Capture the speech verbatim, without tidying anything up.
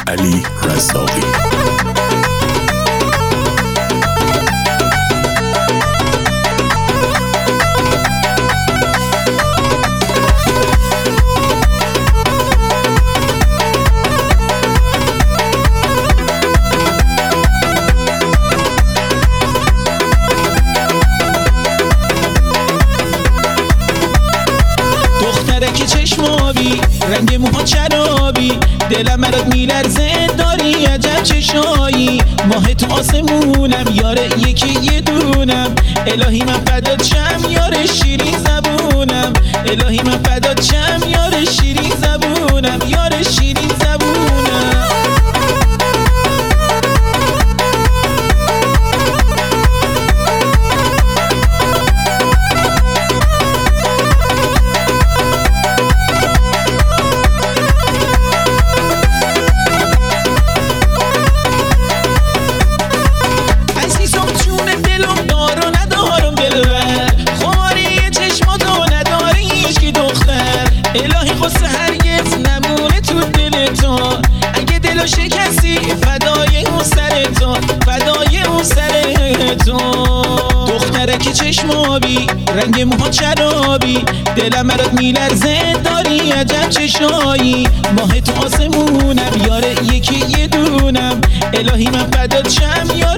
علی رزاقی. دخترک چشم آبی، رنگ موها چرابی، دلم برات میلرزه، داری عجب چشایی. ماه تو آسمونم، یاره یکی یه دونم، الهی من فدات شم، یاره شیرین زبونم. الهی من فدات شم، یاره شیرین زبونم، یاره شیرین زبونم. الهی خواست هرگز نمونه تو دل تو، اگه دلو شکستی فدای اون سر تو، فدای اون سر تو. دخترک چشم آبی، رنگ موها چرابی، دلم برات میلرزه، داری عجب چشایی. ماه تو آسمونم، یاره یکی یه دونم، الهی من فدات شم.